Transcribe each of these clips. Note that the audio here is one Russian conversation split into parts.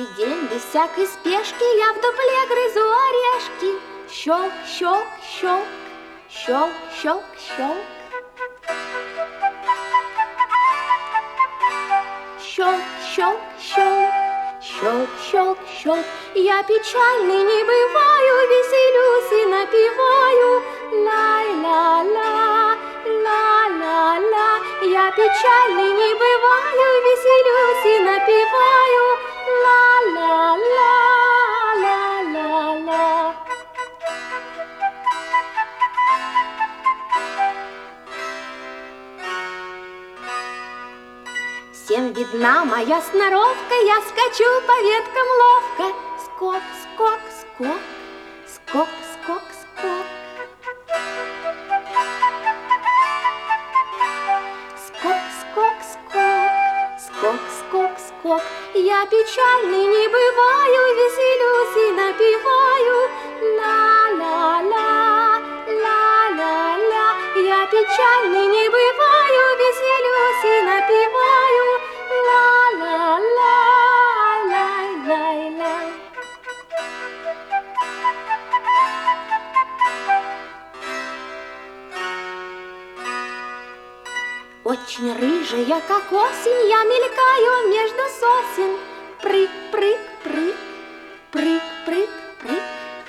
Каждый день без всякой спешки я в дупле грызу орешки. Щелк, щелк, щелк, щелк, щелк, щелк. Щелк, щелк, щелк, щелк, щелк, щелк. Я печальный не бываю, веселюсь и напеваю. Лай-ла-ла, ла-ла-ла. Я печальный не бываю, веселюсь и напеваю. Ла-ла-ла, ла-ла-ла. Всем видна моя сноровка, я скачу по веткам ловко. Скок, скок, скок, скок, скок, скок. Скок, скок, скок, скок, скок, скок. Я печальный не бываю, веселюсь и напеваю. Ла-ла-ла, ла-ла-ла. Я печальный не бываю, веселюсь и напеваю. Ла-ла-ла, лай-лай-лай. Очень рыжая, как осень, я мелькаю между сосен. Прыг, прыг, прыг, прыг, прыг, прыг.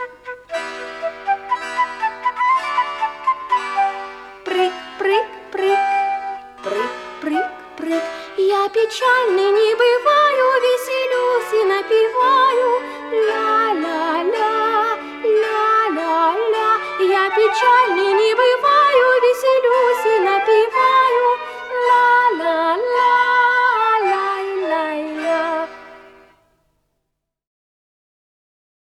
Прыг, прыг, прыг, прыг, прыг, прыг. Я печальный не бываю, веселюсь и напеваю. Ла-ла-ла, ла-ла-ла. Я печальный не бываю.